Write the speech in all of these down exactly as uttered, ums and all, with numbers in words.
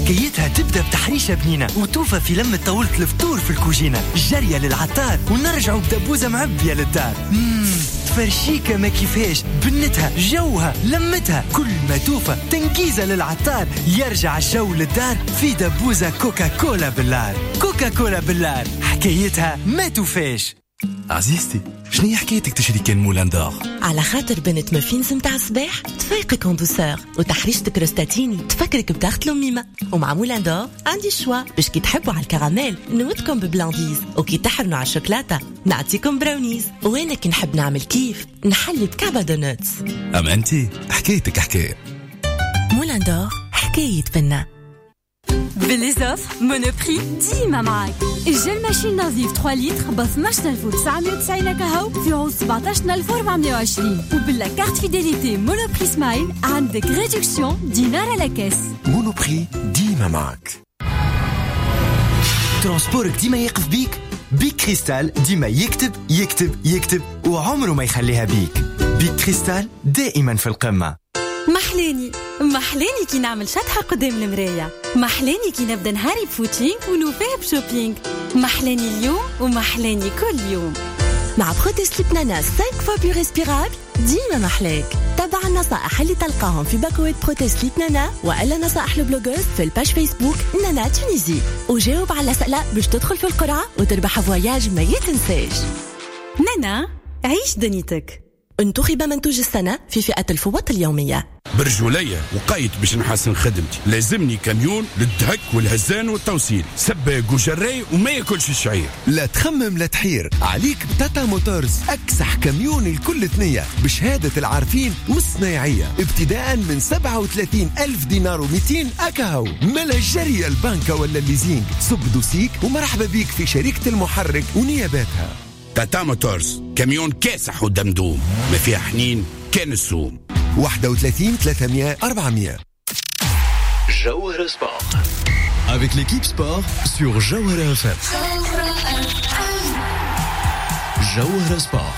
حكايتها تبدأ بتحريشة بنينة وتوفى في لمة طاولة الفطور في الكوجينة، جارية للعطار ونرجعوا بدبوزة معبية للدار. مم. فرشيكة ما كيفاش، بنتها جوها لمتها، كل ما توفى تنكيزة للعطار، يرجع الجو للدار في دبوزة كوكا كولا باللار. كوكا كولا باللار حكايتها ما توفاش. عزيزتي شنو هي حكايتك تشري كان مولان دور؟ على خاطر بنت مافينز متاع الصباح تفيقك اون دوسور، وتحريشتك روستاتيني تفكرك بتاخت ميمة. ومع مولان دور عندي الشوا باش كي تحبوا على الكراميل نودكم ببلانديز، وكي تحرنوا على الشوكولاتة نعطيكم براونيز، وانا كي نحب نعمل كيف نحلي بكعبة دونتس. اما انتي حكايتك حكاية. مولان دور حكاية بنا. بليزوف مونوبري ديما معاك. الجل ماشين نظيف ثلاثة لتر ب اثناش ألف وتسعمية وتسعين كهو في عوض سبعطاش ألف وأربعمية وعشرين، وبلا كارت فيديليتي مونوبري سمايل عندك ريدكسيون دينار على كاس. مونوبري ديما معاك. ترانسبورك ديما يقف بيك. بيك كريستال ديما يكتب يكتب يكتب وعمره ما يخليها بيك. بيك كريستال دائما في القمة. محلاني محلاني كي نعمل شطحة قدام المراية، محلاني كي نبدا نهاري بفوتينغ ونوفيه بشوبينغ، محلاني اليوم ومحلاني كل يوم. مع بروتيسليب نانا خمسة فوا بيو ريسبيرابل ديما محلاك. تابع النصائح اللي تلقاهم في باكويت بروتيسليب نانا وإلا نصائح البلوغوز في الباج فيسبوك نانا تونيزي، وجاوب على الأسئلة باش تدخل في القرعة وتربح فواياج ما يتنساش. نانا عيش دنيتك. انتخب منتوج السنة في فئة الفوط اليومية. برجولية وقايت باش نحسن خدمتي، لازمني كاميون للدهك والهزان والتوصيل، سباق وجراي وما ياكلش الشعير. لا تخمم لا تحير، عليك بتاتا موتورز، اكسح كاميون الكل ثنية بشهادة العارفين والصنايعية، ابتداء من سبعة وثلاثين ألف دينار ومئتين أكاهو. ملا جري البنكة ولا الليزينج، صب دوسيك ومرحبا بيك في شركة المحرك ونياباتها. تاتا موتورز كاميون كاسح ودمدوم، ما فيها حنين كان السوم. واحد وثلاثين ثلاثمية أربعمية. جوهرة سبورت avec l'équipe sport sur جوهرة اف ام. جوهرة سبورت.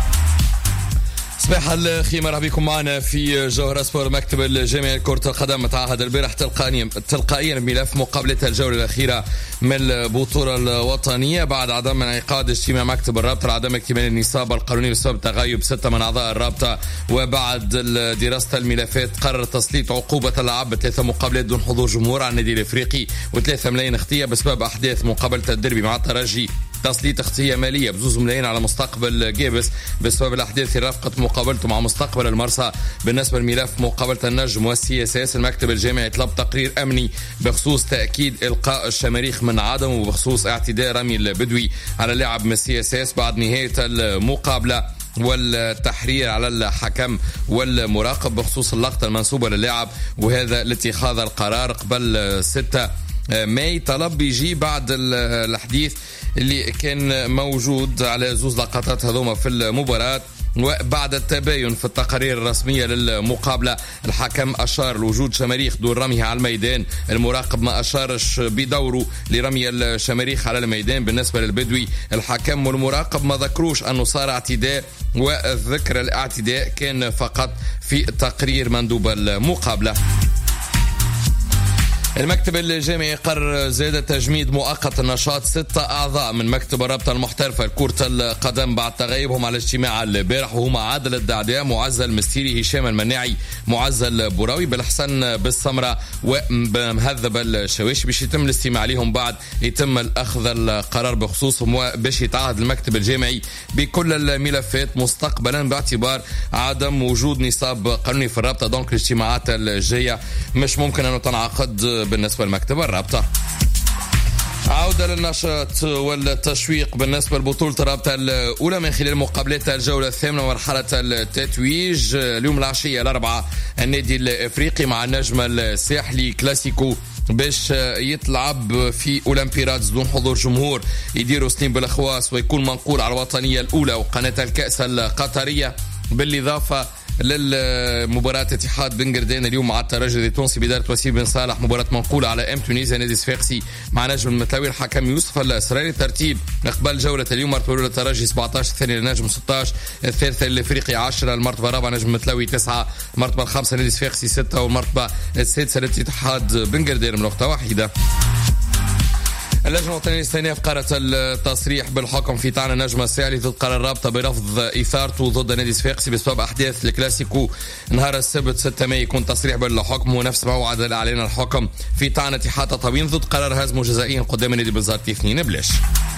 صباح الخير، مرحبا بكم معنا في جوهرة سبورت. مكتب الجامعي لكرة القدم متعهد البارح تلقائيا تلقائيا بملف مقابلة الجولة الأخيرة من البطولة الوطنية بعد عدم انعقاد اجتماع مكتب الرابطة لعدم اكتمال النصاب القانوني بسبب تغيب ستة من أعضاء الرابطة. وبعد دراسة الملفات قرر تسليط عقوبة اللعب بثلاثة مقابلات دون حضور جمهور على النادي الإفريقي وثلاثة ملايين اختية بسبب أحداث مقابلة الديربي مع الترجي، تسليط اختية مالية بزوز ملايين على مستقبل جابس بسبب الأحداث اللي رافقت مقابلته مع مستقبل المرسى. بالنسبة لملف مقابلة النجم والسي اس اس، المكتب الجامعي طلب تقرير أمني بخصوص تأكيد إلقاء الشماريخ من عدم وبخصوص اعتداء رامي البدوي على لاعب من السي اس اس بعد نهاية المقابلة، والتحرير على الحكم والمراقب بخصوص اللقطة المنسوبة للاعب، وهذا لاتخاذ القرار قبل ستة ماي. طلب يجي بعد الحديث اللي كان موجود على زوز لقطات هذوما في المباراة، وبعد التباين في التقارير الرسمية للمقابلة الحكم أشار لوجود شماريخ دون رميها على الميدان، المراقب ما أشارش بدوره لرمي الشماريخ على الميدان. بالنسبة للبدوي الحكم والمراقب ما ذكروش أنه صار اعتداء، وذكر الاعتداء كان فقط في تقرير مندوب المقابلة. المكتب الجامعي قرر زيادة تجميد مؤقت النشاط ستة أعضاء من مكتب الرابطة المحترفة لكرة القدم بعد تغيبهم على الاجتماع البارح، وهما عادل الدعداء، معزل المستيري، هشام المناعي، معزل بوراوي، بالحسن بالسمرة ومهذب الشواش. باش يتم الاستماع عليهم بعد يتم الأخذ القرار بخصوصهم، وباش يتعهد المكتب الجامعي بكل الملفات مستقبلا باعتبار عدم وجود نصاب قانوني في الرابطة. دونك الاجتماعات الجاية مش ممكن أن تنعقد بالنسبة لمكتب الرابطة. عودة للنشاط والتشويق بالنسبة لبطولة الرابطة الأولى من خلال مقابلات الجولة الثامنة مرحلة التتويج. اليوم العشية الأربعة النادي الإفريقي مع النجم الساحلي كلاسيكو باش يتلعب في أولمبيرادز دون حضور جمهور، يديروا سنين بالأخواص ويكون منقول على الوطنية الأولى وقناة الكأس القطرية، بالإضافة للمباراة اتحاد بن قردين اليوم مع الترجي التونسي بداية وسيم بن صالح. مباراة منقولة على ام تونيزيا نادي صفاقسي مع نجم المتلاوي الحكم يوسف الاسراري. ترتيب اقبال جولة اليوم: مرتبة الأولى الترجي سبعة عشر، الثانية للنجم ستة عشر، الثالثة الافريقي عشرة، المرتبة الرابعة نجم المتلاوي تسعة، المرتبة الخامسة نادي صفاقسي ستة، والمرتبة السادسة لاتحاد بن قردين بنقطة واحدة. اللجنة الوطنية الاستئناف قررت التصريح بالحكم في طعن النجم الساحلي ضد قرار الرابطة برفض إثارته ضد نادي صفاقسي بسبب أحداث الكلاسيكو نهار السبت ستة مايو. يكون تصريح بالحكم ونفس موعد الإعلان الحكم في طعن اتحاد تطاوين ضد قرار هزمه جزائيا قدام نادي بنزرتي اثنين بلاش.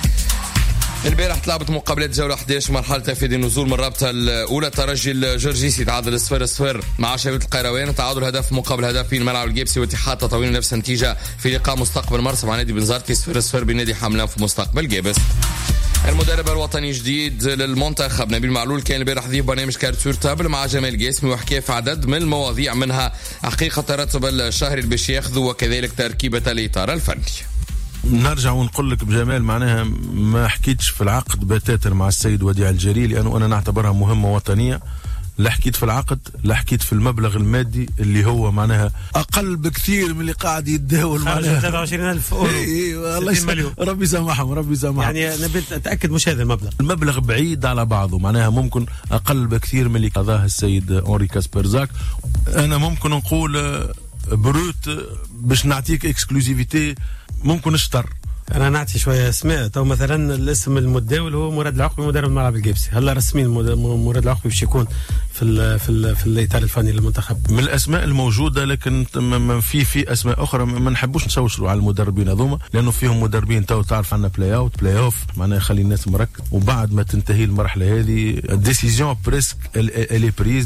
البارح تلعبت مقابلات جولة أحد عشر مرحلة تفادي النزول من الرابطة الأولى. الترجي الجرجيسي تعادل صفر صفر مع شبيبة القيروان، تعادل هدف مقابل هدف بين ملعب الجيبسي واتحاد تطاوين نفس النتيجة في لقاء مستقبل مرسى مع نادي بنزرتي صفر صفر بنادي حملان في مستقبل جابس. المدرب الوطني جديد للمنتخب نبيل معلول كان البارح ضيف برنامج كارت سور تابل مع جمال قاسمي وحكى في عدد من المواضيع منها حقيقة الراتب الشهري اللي باش ياخذوا وكذلك تركيبة الإطار الفني. نرجع ونقول لك بجمال معناها ما حكيتش في العقد بتاتر مع السيد وديع الجري لأنه أنا نعتبرها مهمة وطنية. لا حكيت في العقد، لا حكيت في المبلغ المادي اللي هو معناها أقل بكثير من اللي قاعد يتداول معناها ثلاثة وعشرين ألف أورو. إيه الله يسلمك، ربي يسامحهم ربي يسامحهم. يعني نبي أتأكد مش هذا المبلغ. المبلغ بعيد على بعضه معناها ممكن أقل بكثير من اللي قضاه السيد أوري كاسبرزاك. أنا ممكن نقول بروت باش نعطيك اكسكلوزيفيتي ممكن اشتر. انا نعطي شويه اسماء. تو مثلا الاسم المتداول هو مراد العقبي مدرب الملعب الجيبسي. هلا رسميا مراد العقبي باش يكون في ال في ال في الاطار الفني للمنتخب. من الاسماء الموجوده لكن في في اسماء اخرى ما نحبوش نشوشوا على المدربين هذوما لانه فيهم مدربين تو تعرف عندنا بلاي اوت بلاي اوف معناها يخلي الناس مركز وبعد ما تنتهي المرحله هذه الديسيزيون بريسك الي بريز.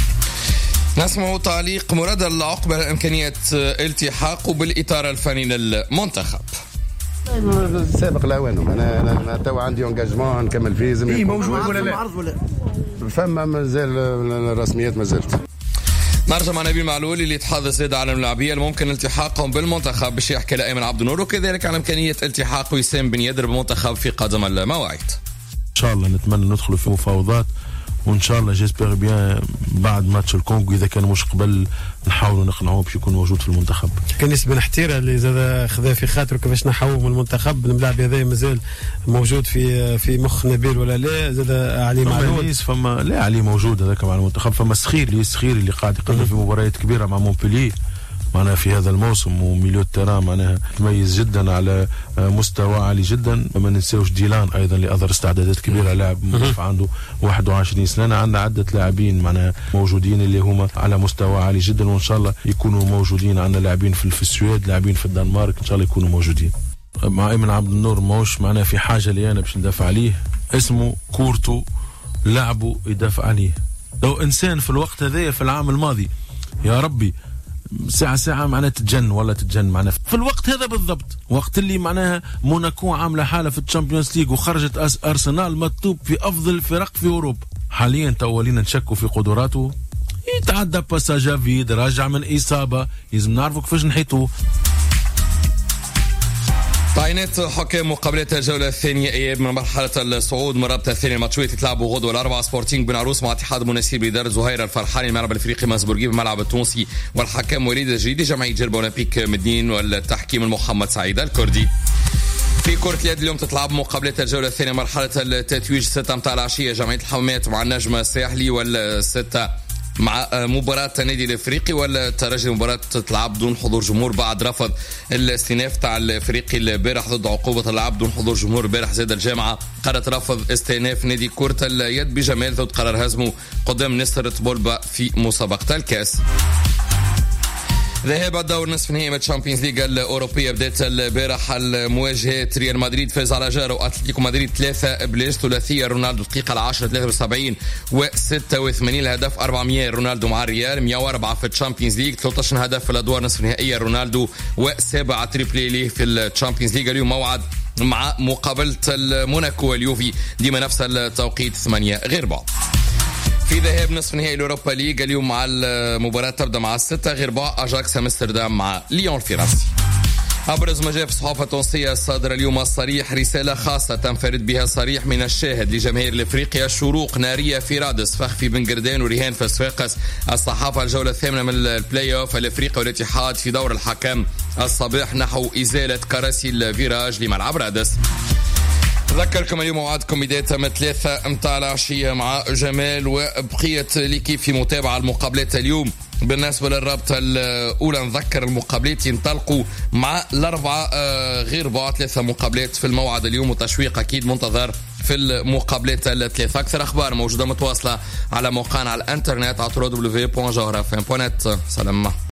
نسمع تعليق مراد العقبة على إمكانية التحاقه بالإطار الفني للمنتخب. سابق الأوان أنا أنا تو عندي انجاجمون نكمل فيه. زميل إيه موجود ولا لا؟ ولا فما مازال الرسميات ما زالت. نرجع مع نبيل معلول اللي يتحدث زاد على اللاعبين الممكن التحاقهم بالمنتخب باش يحكي لأيمن عبد النور وكذلك على إمكانية التحاق وسام بن يدر بالمنتخب في قادم المواعيد. إن شاء الله نتمنى ندخلوا في مفاوضات وان شاء الله جيسبر بيان بعد ماتش الكونغو اذا كان مش قبل نحاولوا نقنعوه باش يكون موجود في المنتخب. كان بن حتيره اللي زاد خذا في خاطره كيفاش نحوه من المنتخب. الملاعب هذا مازال موجود في في مخ نبيل ولا لا؟ زاد علي معلول فما لا علي موجود هذاك مع المنتخب. فما سخير اللي سخير اللي قاعد يقدم في مباريات كبيره مع مونبلييه معناها في هذا الموسم وميليو الترا معناها تميز جدا على مستوى عالي جدا. ما ننساوش ديلان ايضا اللي اظهر استعدادات كبيره لاعب مدافع عنده واحد وعشرين سنه. عندنا عده لاعبين معناها موجودين اللي هما على مستوى عالي جدا وان شاء الله يكونوا موجودين. عندنا لاعبين في السويد لاعبين في الدنمارك ان شاء الله يكونوا موجودين. مع ايمن عبد النور موش معناها في حاجه اللي انا باش ندافع عليه اسمه كورتو لعبه يدافع عليه. لو انسان في الوقت هذايا في العام الماضي يا ربي ساعة ساعة معناها تتجن ولا تتجن معناها في الوقت هذا بالضبط وقت اللي معناها موناكو عاملة حالة في الشامبيونز ليج وخرجت أس أرسنال مطلوب في أفضل الفرق في أوروبا. حاليا تولينا نشكوا في قدراته. يتعدى باساجا فيد راجع من إصابة لازم نعرفوا كيفاش نحيطوه. تعيينات حكام مقابلات الجولة الثانية إياب من مرحلة الصعود من الرابطة الثانية. الماتشات يتلعبوا غدوة الأربعاء. سبورتينغ بن عروس مع اتحاد مناسير بإدارة زهير الفرحاني الملعب الإفريقي مازبورغي بالملعب التونسي والحكم وليد الجريدي جمعية جرب أولمبيك مدين والتحكيم المحمد سعيد الكردي. في كرة اليد اليوم تتلعب مقابلات الجولة الثانية مرحلة التتويج ستة متاع العشية. جمعية الحمامات مع النجم الساحلي والستة مع مباراة النادي الافريقي والترجي. مباراة تتلعب بدون حضور جمهور بعد رفض الاستئناف تاع الافريقي البارح ضد عقوبة اللعب بدون حضور جمهور. البارح زاد الجامعة قررت رفض استئناف نادي كرة اليد بجمال ضد قرار هزمه قدام نصر بولبا في مسابقة الكاس. ذهاب الدور نصف نهائي الشامبيونز ليج الأوروبية بدأت البارح. المواجهات ريال مدريد فاز على جارو أتلتيكو مدريد ثلاثة بلاش. ثلاثية رونالدو دقيقة العاشرة ثلاثة وسبعين وستة وثمانين الهدف أربعمية رونالدو مع الريال. مية وأربعة في الشامبيونز ليج. ثلاثة عشر هدف في الأدوار نصف نهائية رونالدو وسبعة تريبلي ليه في الشامبيونز ليج. اليوم موعد مع مقابلة الموناكو واليوفي ديما نفس التوقيت ثمانية غير بعض. في ذهاب نصف نهائي الأوروبا ليج اليوم مع المباراة تبدأ مع الستة غير بعض. أجاكس أمستردام مع ليون الفرنسي. أبرز ما جاء في الصحافة التونسية الصادرة اليوم الصريح، رسالة خاصة تنفرد بها صريح من الشاهد لجماهير الإفريقيا، شروق نارية في رادس، فخ في بن قردان ورهان في صفاقس. الصحافة الجولة الثامنة من البلاي أوف الإفريقي والاتحاد في دور الحكم الصباح نحو إزالة كراسي الفيراج لملعب رادس. أذكركم اليوم وعدكم بداية من ثلاثة متاع العشية مع جمال وبقية ليكيب في متابعة المقابلات اليوم. بالنسبة للرابطة الأولى نذكر المقابلات ينطلقوا مع الأربعة غير بعض، ثلاثة مقابلات في الموعد اليوم وتشويق أكيد منتظر في المقابلات الثلاثة. أكثر أخبار موجودة متواصلة على موقعنا على الانترنت على دبليو دبليو دبليو دوت جوهرة اف ام دوت نت. سلام.